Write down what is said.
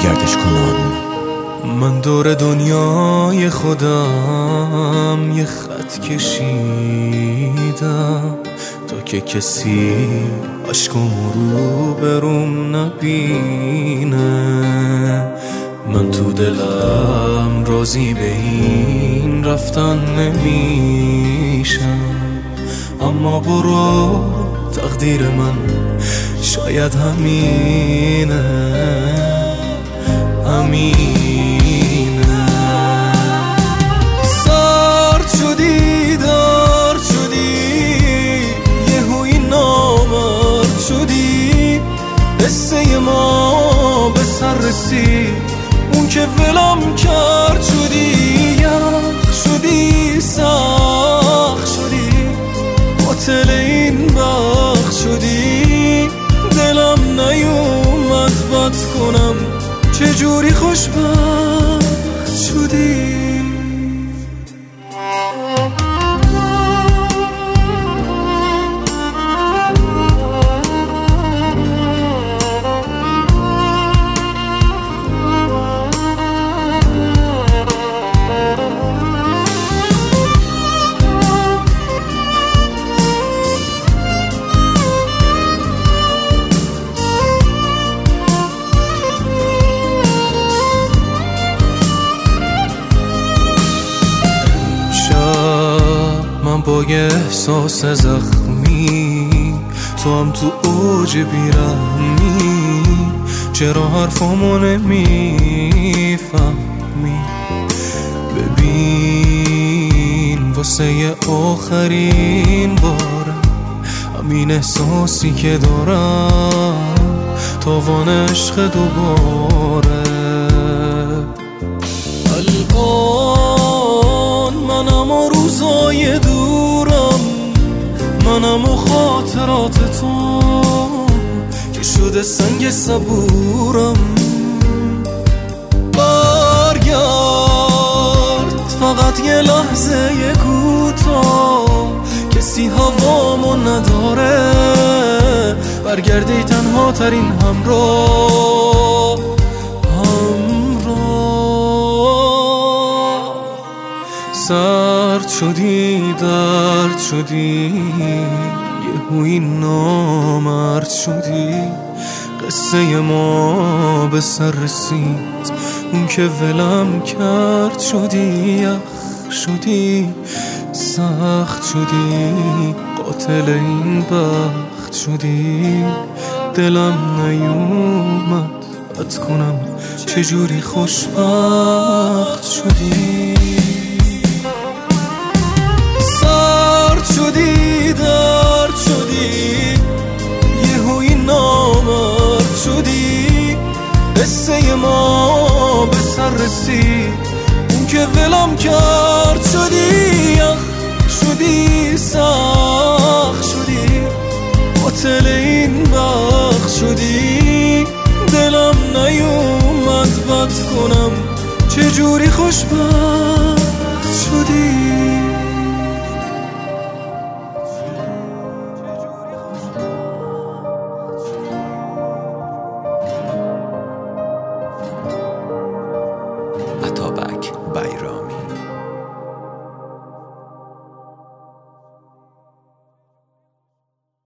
گردش کنان. من دور دنیای خودم یه خط کشیدم تا که کسی عشقم رو بروم نبینه. من تو دلم راضی به این رفتن نمیشم، اما برو تقدیر من شاید همینه. سرد شدی دار شدی یهویی نامرد شدی، قصه ما به سر رسید اون که ولم کرد. شدی یخ شدی سخت شدی قاتل این بخت شدی، دلم نیومد بد کنم چجوری خوشبخت شدی. من با یه احساس زخمی، تو هم تو اوج بیرحمی، چرا حرفامو نمیفهمی؟ ببین واسه آخرین باره همین احساسی که دارم، تاوان عشق دوباره. الان منم و روزای دورم، منم و خاطرات تو که شده سنگ صبورم. برگرد فقط یه لحظه یه کوتاه، کسی هوامو نداره، برگردی تنها ترین همراه. سرد شدی درد شدی یهویی نامرد شدی، قصه ما به سر رسید اون که ولم کرد. شدی یخ شدی سخت شدی قاتل این بخت شدی، دلم نیومد بد کنم چجوری خوشبخت شدی. شدی درد شدی یهویی نامرد شدی، قصه ما به سر رسید اون که ولم کرد. شدی یخ شدی سخت شدی قاتل این بخت شدی، دلم نیومد بد کنم چجوری خوشبخت شدی. عطابک بیرامی.